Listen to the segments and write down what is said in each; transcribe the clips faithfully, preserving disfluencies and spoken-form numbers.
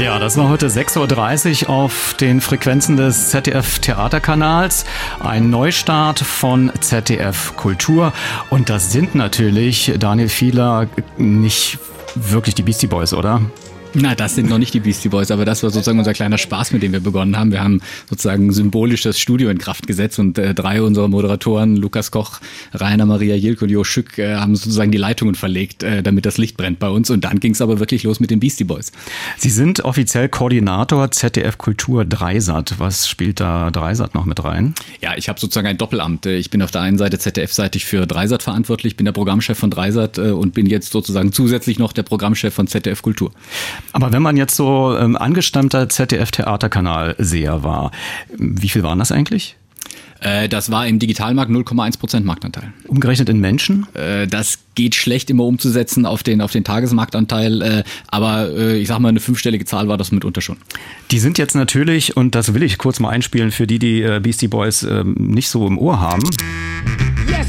Ja, das war heute sechs Uhr dreißig auf den Frequenzen des Z D F-Theaterkanals. Ein Neustart von Z D F Kultur. Und das sind natürlich, Daniel Fiehler, nicht wirklich die Beastie Boys, oder? Na, das sind noch nicht die Beastie Boys, aber das war sozusagen unser kleiner Spaß, mit dem wir begonnen haben. Wir haben sozusagen symbolisch das Studio in Kraft gesetzt und äh, drei unserer Moderatoren, Lukas Koch, Rainer Maria Jilk und Jo Schück, äh, haben sozusagen die Leitungen verlegt, äh, damit das Licht brennt bei uns. Und dann ging es aber wirklich los mit den Beastie Boys. Sie sind offiziell Koordinator Z D F Kultur Dreisat. Was spielt da Dreisat noch mit rein? Ja, ich habe sozusagen ein Doppelamt. Ich bin auf der einen Seite Z D F-seitig für Dreisat verantwortlich, bin der Programmchef von Dreisat äh, und bin jetzt sozusagen zusätzlich noch der Programmchef von Z D F Kultur. Aber wenn man jetzt so ähm, angestammter Z D F-Theaterkanal-Seher war, wie viel waren das eigentlich? Äh, das war im Digitalmarkt null Komma eins Prozent Marktanteil. Umgerechnet in Menschen? Äh, das geht schlecht immer umzusetzen auf den, auf den Tagesmarktanteil, äh, aber äh, ich sag mal, eine fünfstellige Zahl war das mitunter schon. Die sind jetzt natürlich, und das will ich kurz mal einspielen für die, die äh, Beastie Boys äh, nicht so im Ohr haben. Yes.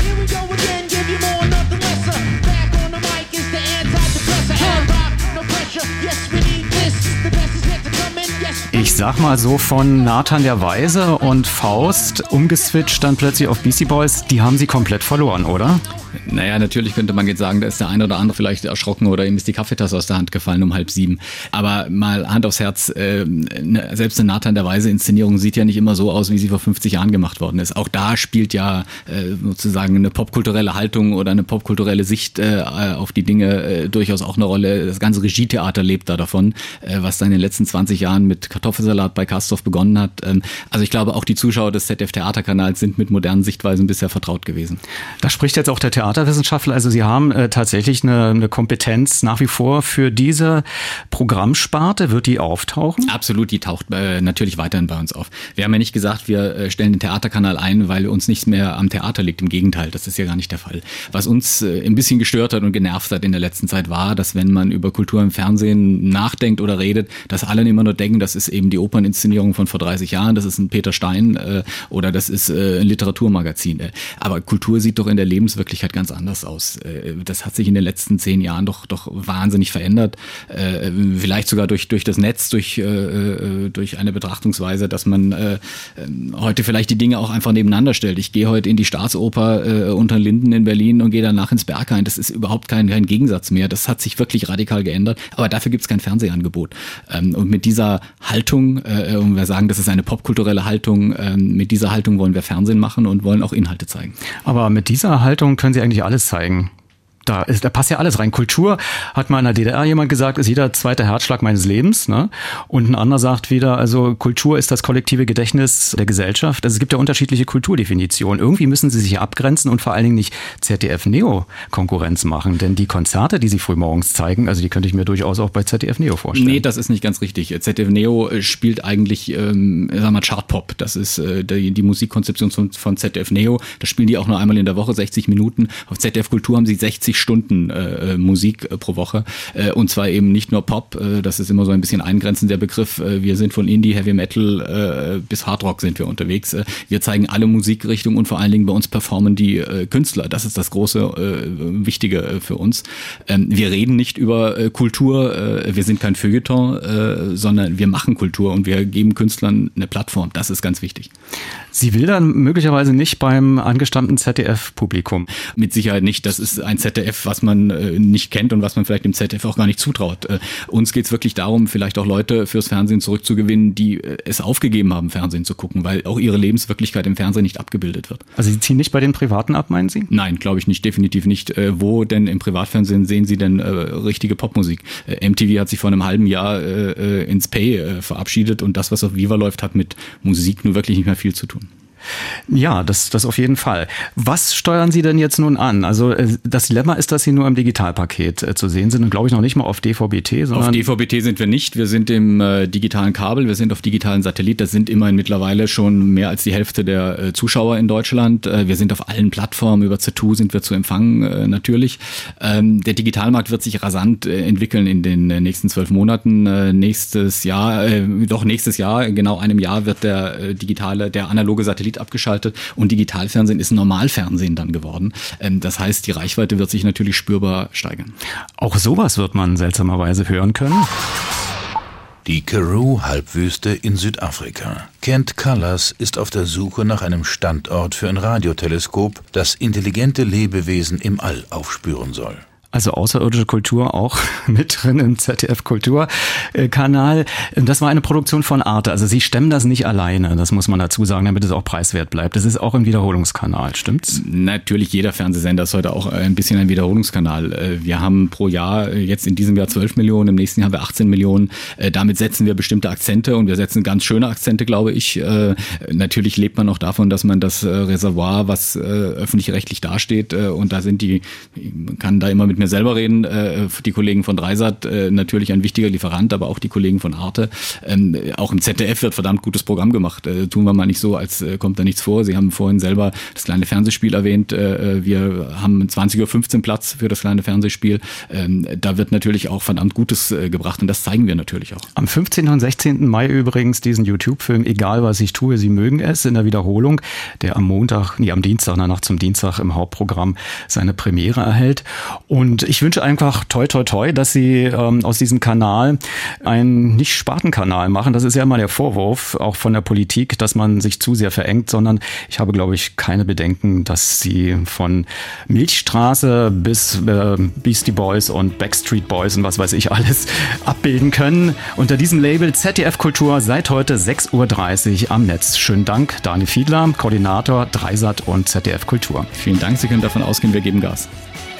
Ich sag mal so, von Nathan der Weise und Faust umgeswitcht dann plötzlich auf Beastie Boys, die haben sie komplett verloren, oder? Naja, natürlich könnte man jetzt sagen, da ist der eine oder andere vielleicht erschrocken oder ihm ist die Kaffeetasse aus der Hand gefallen um halb sieben. Aber mal Hand aufs Herz, äh, ne, selbst eine Nathan der Weise Inszenierung sieht ja nicht immer so aus, wie sie vor fünfzig Jahren gemacht worden ist. Auch da spielt ja äh, sozusagen eine popkulturelle Haltung oder eine popkulturelle Sicht äh, auf die Dinge äh, durchaus auch eine Rolle. Das ganze Regietheater lebt da davon, äh, was da in den letzten zwanzig Jahren mit Kartoffelsalat bei Castorf begonnen hat. Ähm, also ich glaube, auch die Zuschauer des Z D F-Theaterkanals sind mit modernen Sichtweisen bisher vertraut gewesen. Da spricht jetzt auch der Theaterwissenschaftler, also Sie haben äh, tatsächlich eine, eine Kompetenz nach wie vor für diese Programmsparte. Wird die auftauchen? Absolut, die taucht äh, natürlich weiterhin bei uns auf. Wir haben ja nicht gesagt, wir äh, stellen den Theaterkanal ein, weil uns nichts mehr am Theater liegt. Im Gegenteil, das ist ja gar nicht der Fall. Was uns äh, ein bisschen gestört hat und genervt hat in der letzten Zeit war, dass wenn man über Kultur im Fernsehen nachdenkt oder redet, dass alle immer nur denken, das ist eben die Operninszenierung von vor dreißig Jahren, das ist ein Peter Stein äh, oder das ist äh, ein Literaturmagazin. Aber Kultur sieht doch in der Lebenswirklichkeit ganz anders aus. Das hat sich in den letzten zehn Jahren doch doch wahnsinnig verändert. Vielleicht sogar durch durch das Netz, durch durch eine Betrachtungsweise, dass man heute vielleicht die Dinge auch einfach nebeneinander stellt. Ich gehe heute in die Staatsoper unter den Linden in Berlin und gehe danach ins Berghain. Das ist überhaupt kein kein Gegensatz mehr. Das hat sich wirklich radikal geändert. Aber dafür gibt es kein Fernsehangebot. Und mit dieser Haltung, und wir sagen, das ist eine popkulturelle Haltung, mit dieser Haltung wollen wir Fernsehen machen und wollen auch Inhalte zeigen. Aber mit dieser Haltung können Sie eigentlich alles zeigen. Da, ist, da passt ja alles rein. Kultur, hat mal in der D D R jemand gesagt, ist jeder zweite Herzschlag meines Lebens. Ne? Und ein anderer sagt wieder, also Kultur ist das kollektive Gedächtnis der Gesellschaft. Also es gibt ja unterschiedliche Kulturdefinitionen. Irgendwie müssen sie sich abgrenzen und vor allen Dingen nicht Z D F-Neo Konkurrenz machen. Denn die Konzerte, die sie frühmorgens zeigen, also die könnte ich mir durchaus auch bei Z D F-Neo vorstellen. Nee, das ist nicht ganz richtig. Z D F-Neo spielt eigentlich, ähm, sagen wir mal, Chartpop. Das ist äh, die, die Musikkonzeption von, von Z D F-Neo. Das spielen die auch nur einmal in der Woche, sechzig Minuten. Auf Z D F-Kultur haben sie sechzig Stunden äh, Musik äh, pro Woche äh, und zwar eben nicht nur Pop, äh, das ist immer so ein bisschen eingrenzend der Begriff, äh, wir sind von Indie, Heavy Metal äh, bis Hardrock sind wir unterwegs. Äh, wir zeigen alle Musikrichtungen und vor allen Dingen bei uns performen die äh, Künstler, das ist das große äh, Wichtige äh, für uns. Ähm, wir reden nicht über äh, Kultur, äh, wir sind kein Feuilleton, äh, sondern wir machen Kultur und wir geben Künstlern eine Plattform, das ist ganz wichtig. Sie will dann möglicherweise nicht beim angestammten Z D F-Publikum? Mit Sicherheit nicht, das ist ein Z D F, was man äh, nicht kennt und was man vielleicht dem Z D F auch gar nicht zutraut. Äh, uns geht es wirklich darum, vielleicht auch Leute fürs Fernsehen zurückzugewinnen, die äh, es aufgegeben haben, Fernsehen zu gucken, weil auch ihre Lebenswirklichkeit im Fernsehen nicht abgebildet wird. Also Sie ziehen nicht bei den Privaten ab, meinen Sie? Nein, glaube ich nicht, definitiv nicht. Äh, wo denn im Privatfernsehen sehen Sie denn äh, richtige Popmusik? Äh, M T V hat sich vor einem halben Jahr äh, ins Pay äh, verabschiedet und das, was auf Viva läuft, hat mit Musik nur wirklich nicht mehr viel zu tun. Ja, das, das auf jeden Fall. Was steuern Sie denn jetzt nun an? Also das Dilemma ist, dass Sie nur im Digitalpaket äh, zu sehen sind und glaube ich noch nicht mal auf D V B T. Sondern auf D V B T sind wir nicht. Wir sind im äh, digitalen Kabel, wir sind auf digitalen Satellit. Das sind immerhin mittlerweile schon mehr als die Hälfte der äh, Zuschauer in Deutschland. Äh, wir sind auf allen Plattformen. Über Z two sind wir zu empfangen, äh, natürlich. Ähm, der Digitalmarkt wird sich rasant äh, entwickeln in den äh, nächsten zwölf Monaten. Äh, nächstes Jahr, äh, doch nächstes Jahr, genau einem Jahr wird der äh, digitale, der analoge Satellit abgeschaltet und Digitalfernsehen ist Normalfernsehen dann geworden. Das heißt, die Reichweite wird sich natürlich spürbar steigern. Auch sowas wird man seltsamerweise hören können. Die Karoo-Halbwüste in Südafrika. Kent Callas ist auf der Suche nach einem Standort für ein Radioteleskop, das intelligente Lebewesen im All aufspüren soll. Also außerirdische Kultur auch mit drin im Z D F-Kulturkanal. Das war eine Produktion von Arte. Also Sie stemmen das nicht alleine, das muss man dazu sagen, damit es auch preiswert bleibt. Das ist auch ein Wiederholungskanal, stimmt's? Natürlich, jeder Fernsehsender ist heute auch ein bisschen ein Wiederholungskanal. Wir haben pro Jahr jetzt in diesem Jahr zwölf Millionen, im nächsten Jahr haben wir achtzehn Millionen. Damit setzen wir bestimmte Akzente und wir setzen ganz schöne Akzente, glaube ich. Natürlich lebt man auch davon, dass man das Reservoir, was öffentlich-rechtlich dasteht, und da sind die, man kann da immer mit mir selber reden, äh, die Kollegen von Dreisat äh, natürlich ein wichtiger Lieferant, aber auch die Kollegen von Arte. Ähm, auch im Z D F wird verdammt gutes Programm gemacht. Äh, tun wir mal nicht so, als äh, kommt da nichts vor. Sie haben vorhin selber das kleine Fernsehspiel erwähnt. Äh, wir haben zwanzig Uhr fünfzehn Platz für das kleine Fernsehspiel. Ähm, da wird natürlich auch verdammt Gutes äh, gebracht und das zeigen wir natürlich auch. Am fünfzehnten und sechzehnten Mai übrigens diesen YouTube-Film Egal was ich tue, Sie mögen es, in der Wiederholung, der am Montag, nee, am Dienstag, danach zum Dienstag im Hauptprogramm seine Premiere erhält. Und Und ich wünsche einfach toi toi toi, dass Sie ähm, aus diesem Kanal einen Nicht-Spartenkanal machen. Das ist ja immer der Vorwurf, auch von der Politik, dass man sich zu sehr verengt, sondern ich habe, glaube ich, keine Bedenken, dass Sie von Milchstraße bis äh, Beastie Boys und Backstreet Boys und was weiß ich alles abbilden können. Unter diesem Label Z D F Kultur seit heute sechs Uhr dreißig am Netz. Schönen Dank, Daniel Fiedler, Koordinator Dreisat und Z D F Kultur. Vielen Dank, Sie können davon ausgehen, wir geben Gas.